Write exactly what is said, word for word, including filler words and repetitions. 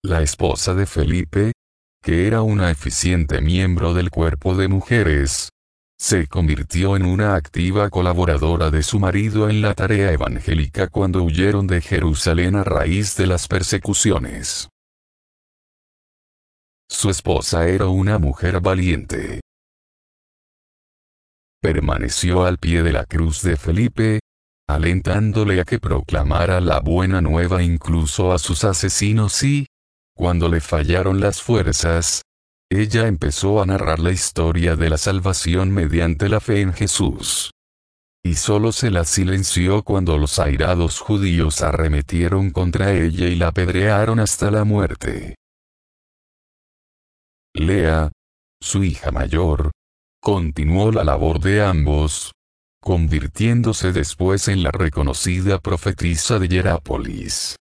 la esposa de Felipe, que era una eficiente miembro del cuerpo de mujeres, se convirtió en una activa colaboradora de su marido en la tarea evangélica cuando huyeron de Jerusalén a raíz de las persecuciones. Su esposa era una mujer valiente. Permaneció al pie de la cruz de Felipe, alentándole a que proclamara la buena nueva incluso a sus asesinos y, cuando le fallaron las fuerzas, ella empezó a narrar la historia de la salvación mediante la fe en Jesús. Y solo se la silenció cuando los airados judíos arremetieron contra ella y la apedrearon hasta la muerte. Lea, su hija mayor, continuó la labor de ambos, convirtiéndose después en la reconocida profetisa de Hierápolis.